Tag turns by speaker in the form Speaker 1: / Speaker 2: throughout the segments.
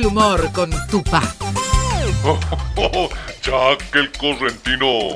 Speaker 1: el humor con Tupá.
Speaker 2: Jack el correntino.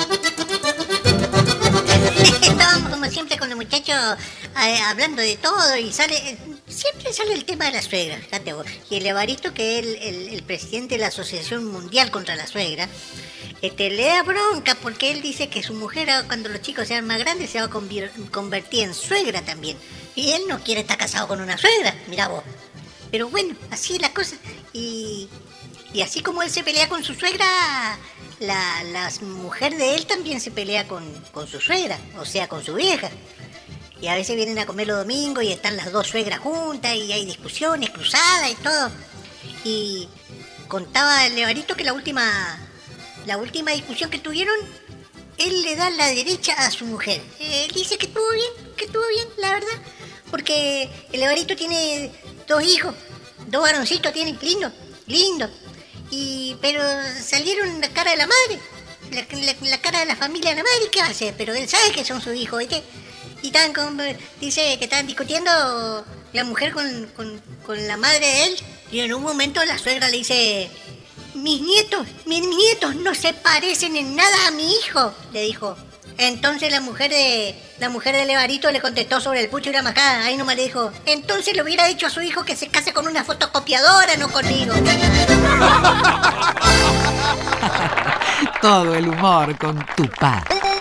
Speaker 3: Estábamos como siempre con los muchachos hablando de todo y siempre sale el tema de la suegra, fíjate vos. Y el Evaristo, que es el presidente de la Asociación Mundial contra la Suegra, le da bronca porque él dice que su mujer, cuando los chicos sean más grandes, se va a convertir en suegra también. Y él no quiere estar casado con una suegra, mirá vos. Pero bueno, así es la cosa. Y así como él se pelea con su suegra, la mujer de él también se pelea con su suegra, o sea, con su vieja. Y a veces vienen a comer los domingos y están las dos suegras juntas y hay discusiones, cruzadas y todo. Y contaba el Evaristo que la última discusión que tuvieron, él le da la derecha a su mujer. Él dice que estuvo bien, la verdad. Porque el Evaristo tiene 2 hijos, 2 varoncitos tiene, lindo. Pero salieron la cara de la madre, la cara de la familia de la madre, ¿qué va a hacer? Pero él sabe que son sus hijos, ¿viste? Y dice que estaban discutiendo la mujer con la madre de él. Y en un momento la suegra le dice: mis nietos no se parecen en nada a mi hijo, le dijo. Entonces la mujer del Evaristo le contestó sobre el pucho y la mascada. Ahí nomás le dijo: entonces le hubiera dicho a su hijo que se case con una fotocopiadora, no conmigo.
Speaker 1: Todo el humor con Tupá.